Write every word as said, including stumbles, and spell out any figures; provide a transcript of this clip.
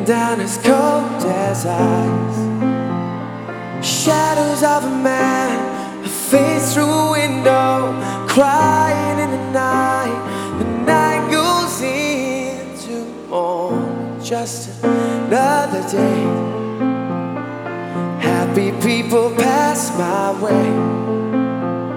down as cold as ice. Shadows of a man, a face through a window, crying in the night. The night goes into morning, just another day. Happy people pass my way.